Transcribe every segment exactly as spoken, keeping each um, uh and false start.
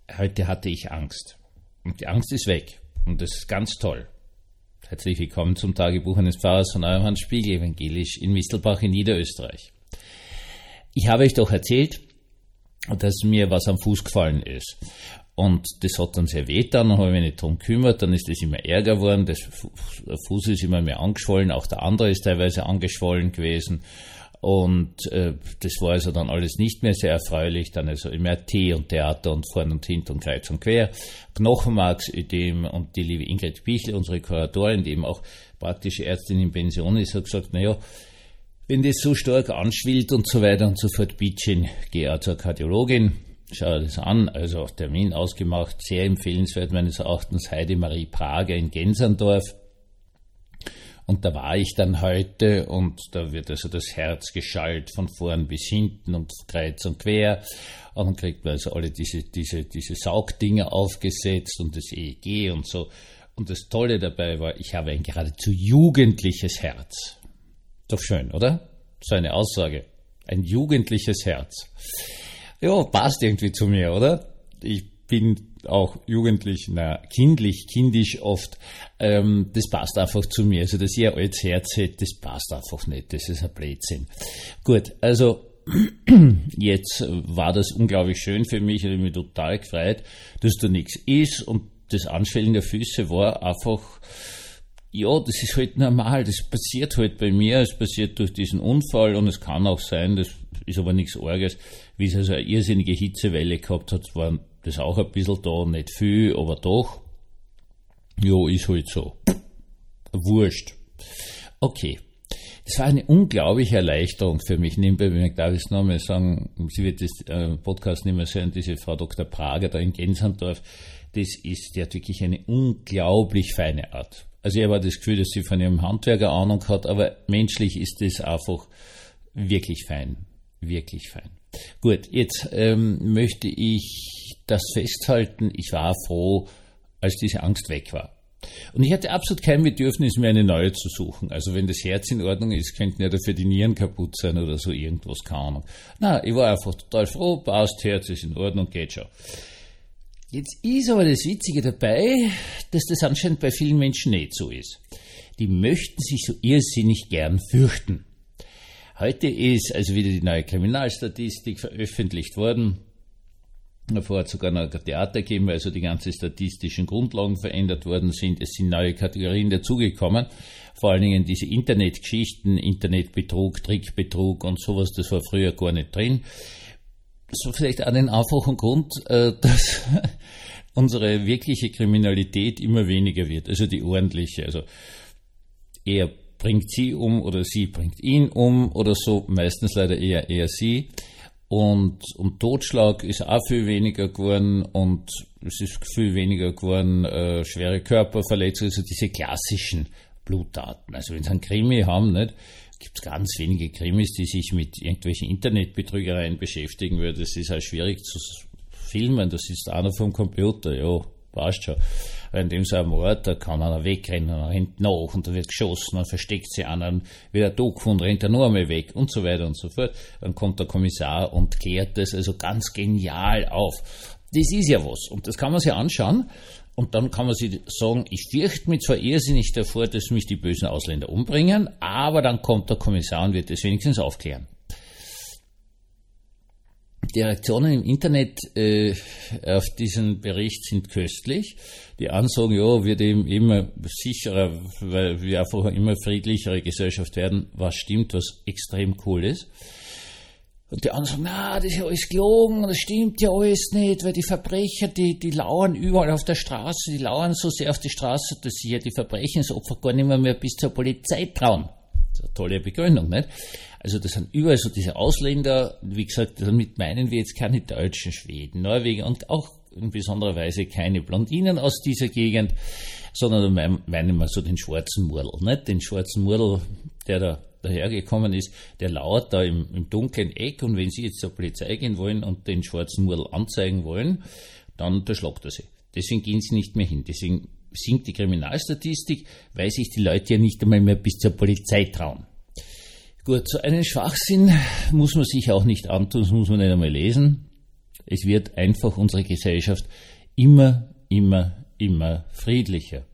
Heute hatte ich Angst. Und die Angst ist weg. Und das ist ganz toll. Herzlich willkommen zum Tagebuch eines Pfarrers von eurem Hans Spiegel, evangelisch in Mistelbach in Niederösterreich. Ich habe euch doch erzählt, dass mir was am Fuß gefallen ist. Und das hat dann sehr weh dann, dann habe ich mich nicht drum gekümmert, dann ist das immer ärger geworden, der Fuß ist immer mehr angeschwollen, auch der andere ist teilweise angeschwollen gewesen. Und äh, das war also dann alles nicht mehr sehr erfreulich, dann also immer Tee und Theater und vorn und hinten und kreuz und quer, Knochenmarksödem, und die liebe Ingrid Bichl, unsere Kuratorin, die eben auch praktische Ärztin in Pension ist, hat gesagt, naja, wenn das so stark anschwillt und so weiter und so fort, bitte, geh auch zur Kardiologin, schau dir das an, also Termin ausgemacht, sehr empfehlenswert meines Erachtens, Heidemarie Prager in Gensandorf. Und da war ich dann heute und da wird also das Herz geschallt von vorn bis hinten und kreuz und quer. Und dann kriegt man also alle diese, diese, diese Saugdinger aufgesetzt und das E E G und so. Und das Tolle dabei war, ich habe ein geradezu jugendliches Herz. Doch schön, oder? So eine Aussage. Ein jugendliches Herz. Ja, passt irgendwie zu mir, oder? Ich bin auch jugendlich, na, kindlich, kindisch oft, ähm, das passt einfach zu mir. Also, dass ich ein altes Herz hätte, das passt einfach nicht. Das ist ein Blödsinn. Gut, also, jetzt war das unglaublich schön für mich. Ich habe mich total gefreut, dass da nichts ist, und das Anschwellen der Füße war einfach, ja, das ist halt normal. Das passiert halt bei mir. Es passiert durch diesen Unfall, und es kann auch sein, das ist aber nichts Arges, wie es also eine irrsinnige Hitzewelle gehabt hat, war das auch ein bisschen da, nicht viel, aber doch. Jo, ist halt so. Wurscht. Okay. Das war eine unglaubliche Erleichterung für mich. Nebenbei darf ich es nochmal sagen, sie wird das äh, Podcast nicht mehr hören, diese Frau Doktor Prager da in Gensandorf, das ist, die hat wirklich eine unglaublich feine Art. Also ich habe das Gefühl, dass sie von ihrem Handwerker Ahnung hat, aber menschlich ist das einfach wirklich fein. Wirklich fein. Gut, jetzt ähm, möchte ich das festhalten. Ich war froh, als diese Angst weg war. Und ich hatte absolut kein Bedürfnis mehr, eine neue zu suchen. Also wenn das Herz in Ordnung ist, könnten ja dafür die Nieren kaputt sein oder so irgendwas, keine Ahnung. Nein, ich war einfach total froh, passt, Herz ist in Ordnung, geht schon. Jetzt ist aber das Witzige dabei, dass das anscheinend bei vielen Menschen nicht so ist. Die möchten sich so irrsinnig gern fürchten. Heute ist also wieder die neue Kriminalstatistik veröffentlicht worden. Davor hat es sogar noch ein Theater gegeben, weil also die ganzen statistischen Grundlagen verändert worden sind. Es sind neue Kategorien dazugekommen. Vor allen Dingen diese Internetgeschichten, Internetbetrug, Trickbetrug und sowas, das war früher gar nicht drin. So vielleicht auch den einfachen Grund, dass unsere wirkliche Kriminalität immer weniger wird, also die ordentliche. Also eher bringt sie um oder sie bringt ihn um oder so, meistens leider eher eher sie. Und, und Totschlag ist auch viel weniger geworden, und es ist viel weniger geworden, äh, schwere Körperverletzungen, also diese klassischen Bluttaten. Also wenn sie einen Krimi haben, nicht, gibt es ganz wenige Krimis, die sich mit irgendwelchen Internetbetrügereien beschäftigen, weil das ist auch schwierig zu filmen, das ist einer vom Computer, ja, passt schon. Weil in dem so ein Mord, da kann einer wegrennen, dann rennt nach und da wird geschossen, dann versteckt sich einer, dann wird er tot gefunden, rennt er noch einmal weg und so weiter und so fort. Dann kommt der Kommissar und klärt das also ganz genial auf. Das ist ja was, und das kann man sich anschauen, und dann kann man sich sagen, ich fürchte mich zwar irrsinnig davor, dass mich die bösen Ausländer umbringen, aber dann kommt der Kommissar und wird das wenigstens aufklären. Die Reaktionen im Internet äh, auf diesen Bericht sind köstlich. Die Ansagen, ja, wird eben immer sicherer, weil wir einfach eine immer friedlichere Gesellschaft werden, was stimmt, was extrem cool ist. Und die anderen sagen, na, das ist ja alles gelogen, das stimmt ja alles nicht, weil die Verbrecher, die, die lauern überall auf der Straße, die lauern so sehr auf die Straße, dass sich ja die Verbrechensopfer gar nicht mehr, mehr bis zur Polizei trauen. Das ist eine tolle Begründung, nicht? Also das sind überall so diese Ausländer, wie gesagt, damit meinen wir jetzt keine Deutschen, Schweden, Norweger und auch in besonderer Weise keine Blondinen aus dieser Gegend, sondern da meinen wir so den schwarzen Murl, nicht? Den schwarzen Murl, der da dahergekommen ist, der lauert da im, im dunklen Eck, und wenn Sie jetzt zur Polizei gehen wollen und den schwarzen Murl anzeigen wollen, dann unterschlagt er sie. Deswegen gehen Sie nicht mehr hin. Deswegen sinkt die Kriminalstatistik, weil sich die Leute ja nicht einmal mehr bis zur Polizei trauen. Gut, so einen Schwachsinn muss man sich auch nicht antun, das muss man nicht einmal lesen. Es wird einfach unsere Gesellschaft immer, immer, immer friedlicher.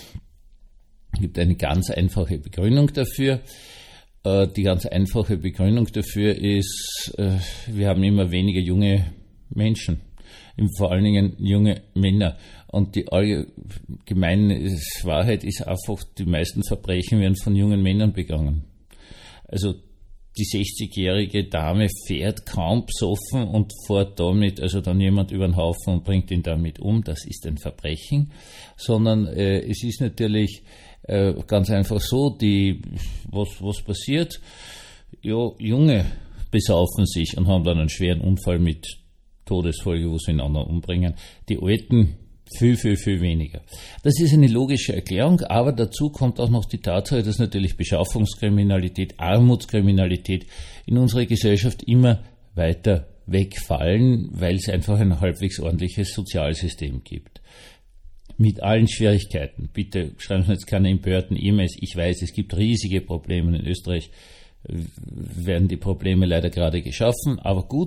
Es gibt eine ganz einfache Begründung dafür. Die ganz einfache Begründung dafür ist, wir haben immer weniger junge Menschen, vor allen Dingen junge Männer. Und die allgemeine Wahrheit ist einfach, die meisten Verbrechen werden von jungen Männern begangen. Also die sechzigjährige Dame fährt kaum besoffen und fährt damit, also dann jemand über den Haufen und bringt ihn damit um. Das ist ein Verbrechen. Sondern äh, es ist natürlich äh, ganz einfach so, die, was, was passiert? Ja, Junge besaufen sich und haben dann einen schweren Unfall mit Todesfolge, wo sie einen anderen umbringen. Die Alten viel, viel, viel weniger. Das ist eine logische Erklärung, aber dazu kommt auch noch die Tatsache, dass natürlich Beschaffungskriminalität, Armutskriminalität in unserer Gesellschaft immer weiter wegfallen, weil es einfach ein halbwegs ordentliches Sozialsystem gibt. Mit allen Schwierigkeiten. Bitte schreiben Sie jetzt keine empörten E-Mails. Ich weiß, es gibt riesige Probleme in Österreich. Werden die Probleme leider gerade geschaffen, aber gut.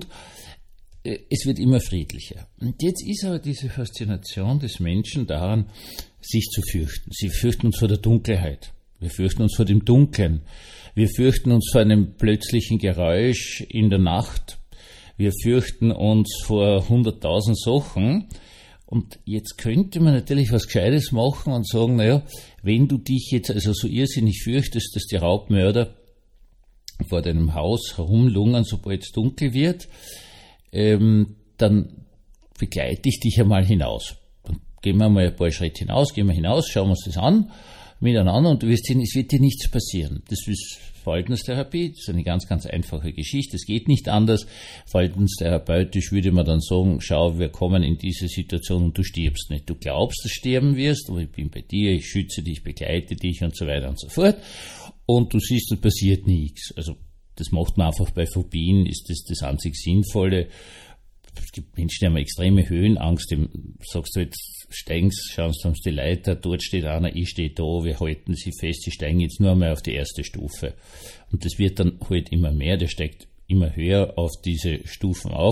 Es wird immer friedlicher. Und jetzt ist aber diese Faszination des Menschen daran, sich zu fürchten. Sie fürchten uns vor der Dunkelheit. Wir fürchten uns vor dem Dunkeln. Wir fürchten uns vor einem plötzlichen Geräusch in der Nacht. Wir fürchten uns vor hunderttausend Sachen. Und jetzt könnte man natürlich was Gescheites machen und sagen, naja, wenn du dich jetzt also so irrsinnig fürchtest, dass die Raubmörder vor deinem Haus herumlungern, sobald es dunkel wird, Ähm, dann begleite ich dich einmal hinaus. Dann gehen wir mal ein paar Schritte hinaus, gehen wir hinaus, schauen wir uns das an, miteinander, und du wirst sehen, es wird dir nichts passieren. Das ist Verhaltenstherapie, das ist eine ganz, ganz einfache Geschichte, es geht nicht anders. Verhaltenstherapeutisch würde man dann sagen, schau, wir kommen in diese Situation und du stirbst nicht. Du glaubst, dass du sterben wirst, aber ich bin bei dir, ich schütze dich, begleite dich und so weiter und so fort. Und du siehst, es passiert nichts. Also das macht man einfach bei Phobien, ist das das einzig Sinnvolle. Es gibt Menschen, die haben extreme Höhenangst. Dem sagst du jetzt, steigen Sie, schauen Sie uns die Leiter, dort steht einer, ich stehe da, wir halten Sie fest, Sie steigen jetzt nur einmal auf die erste Stufe. Und das wird dann halt immer mehr, der steigt immer höher auf diese Stufen auf,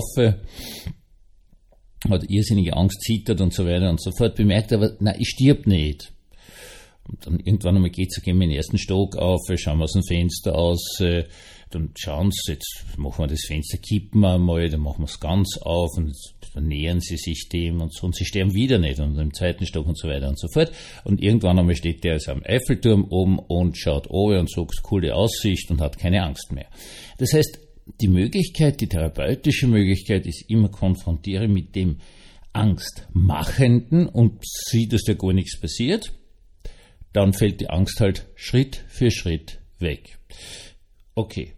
hat irrsinnige Angst, zittert und so weiter und so fort, bemerkt aber, nein, ich stirb nicht. Und dann irgendwann einmal geht's, gehen wir in den ersten Stock auf, schauen wir aus dem Fenster aus, äh, dann schauen Sie, jetzt machen wir das Fenster, kippen wir einmal, dann machen wir es ganz auf und dann nähern Sie sich dem und so, und Sie sterben wieder nicht und im zweiten Stock und so weiter und so fort. Und irgendwann einmal steht der also am Eiffelturm oben und schaut oben und sagt, coole Aussicht und hat keine Angst mehr. Das heißt, die Möglichkeit, die therapeutische Möglichkeit ist immer, konfrontiere mit dem Angstmachenden und sieh, dass da gar nichts passiert. Dann fällt die Angst halt Schritt für Schritt weg. Okay.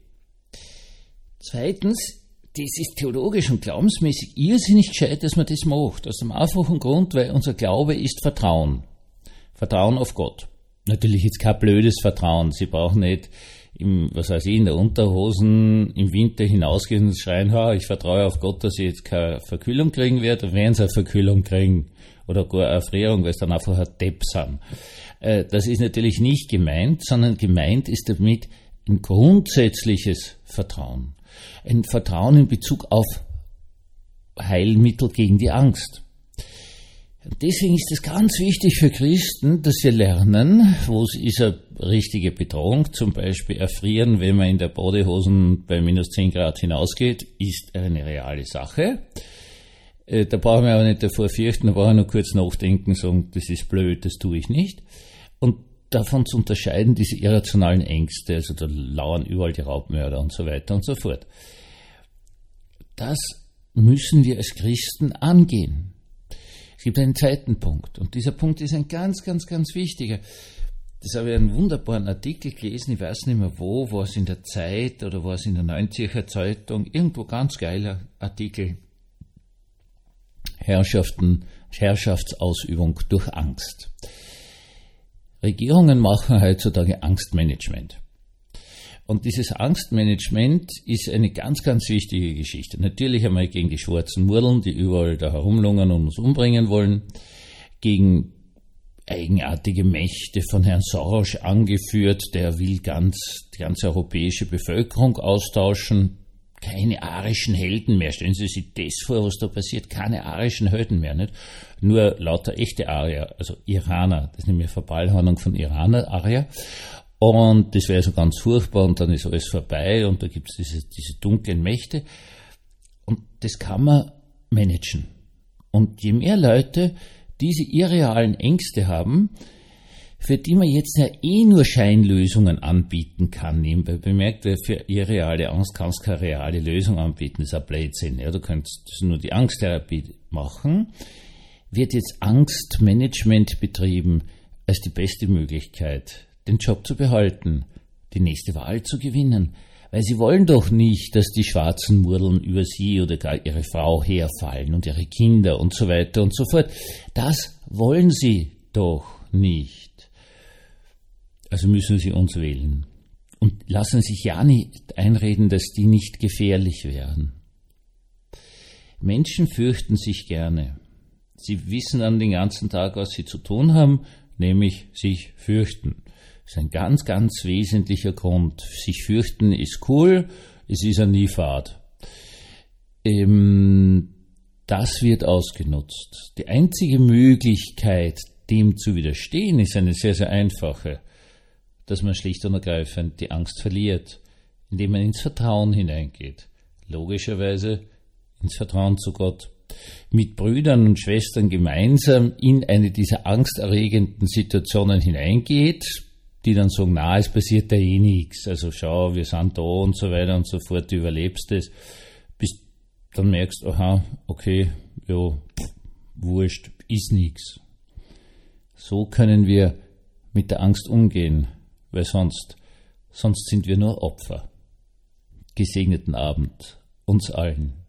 Zweitens, das ist theologisch und glaubensmäßig irrsinnig gescheit, dass man das macht. Aus dem einfachen Grund, weil unser Glaube ist Vertrauen. Vertrauen auf Gott. Natürlich jetzt kein blödes Vertrauen. Sie brauchen nicht im, was weiß ich, in der Unterhosen im Winter hinausgehen und schreien, ha, ich vertraue auf Gott, dass ich jetzt keine Verkühlung kriegen werde. Und wenn sie eine Verkühlung kriegen oder gar eine Erfrierung, weil sie dann einfach ein Depp sind. Das ist natürlich nicht gemeint, sondern gemeint ist damit ein grundsätzliches Vertrauen. Ein Vertrauen in Bezug auf Heilmittel gegen die Angst. Deswegen ist es ganz wichtig für Christen, dass wir lernen, wo ist eine richtige Bedrohung, zum Beispiel erfrieren, wenn man in der Badehosen bei minus zehn Grad hinausgeht, ist eine reale Sache. Da brauchen wir aber nicht davor fürchten, da brauchen wir nur kurz nachdenken, sagen, das ist blöd, das tue ich nicht. Und davon zu unterscheiden diese irrationalen Ängste, also da lauern überall die Raubmörder und so weiter und so fort. Das müssen wir als Christen angehen. Es gibt einen zweiten Punkt und dieser Punkt ist ein ganz, ganz, ganz wichtiger. Das habe ich einen wunderbaren Artikel gelesen, ich weiß nicht mehr wo, war es in der Zeit oder war es in der Neunziger Zeitung, irgendwo ganz geiler Artikel. Herrschaften, Herrschaftsausübung durch Angst. Regierungen machen heutzutage Angstmanagement. Und dieses Angstmanagement ist eine ganz, ganz wichtige Geschichte. Natürlich einmal gegen die schwarzen Murdeln, die überall da herumlungern und uns umbringen wollen, gegen eigenartige Mächte von Herrn Soros angeführt, der will ganz, die ganze europäische Bevölkerung austauschen. Keine arischen Helden mehr. Stellen Sie sich das vor, was da passiert. Keine arischen Helden mehr, nicht? Nur lauter echte Arier, also Iraner. Das ist nämlich eine Verballhornung von Iraner, Arier. Und das wäre so ganz furchtbar und dann ist alles vorbei und da gibt es diese, diese dunklen Mächte. Und das kann man managen. Und je mehr Leute diese irrealen Ängste haben, für die man jetzt ja eh nur Scheinlösungen anbieten kann, nebenbei bemerkt, weil für irreale Angst kannst du keine reale Lösung anbieten, das ist ein Blödsinn. Ja, du könntest nur die Angsttherapie machen. Wird jetzt Angstmanagement betrieben als die beste Möglichkeit, den Job zu behalten, die nächste Wahl zu gewinnen. Weil sie wollen doch nicht, dass die schwarzen Murdeln über sie oder gar ihre Frau herfallen und ihre Kinder und so weiter und so fort. Das wollen sie doch nicht. Also müssen sie uns wählen. Und lassen sich ja nicht einreden, dass die nicht gefährlich wären. Menschen fürchten sich gerne. Sie wissen dann den ganzen Tag, was sie zu tun haben, nämlich sich fürchten. Das ist ein ganz, ganz wesentlicher Grund. Sich fürchten ist cool, es ist ja nie fad. Ähm, das wird ausgenutzt. Die einzige Möglichkeit, dem zu widerstehen, ist eine sehr, sehr einfache. Dass man schlicht und ergreifend die Angst verliert, indem man ins Vertrauen hineingeht. Logischerweise ins Vertrauen zu Gott. Mit Brüdern und Schwestern gemeinsam in eine dieser angsterregenden Situationen hineingeht, die dann sagen, na, es passiert da eh nichts, also schau, wir sind da und so weiter und so fort, du überlebst es, bis dann merkst, aha, okay, ja, wurscht, ist nichts. So können wir mit der Angst umgehen, weil sonst, sonst sind wir nur Opfer. Gesegneten Abend uns allen.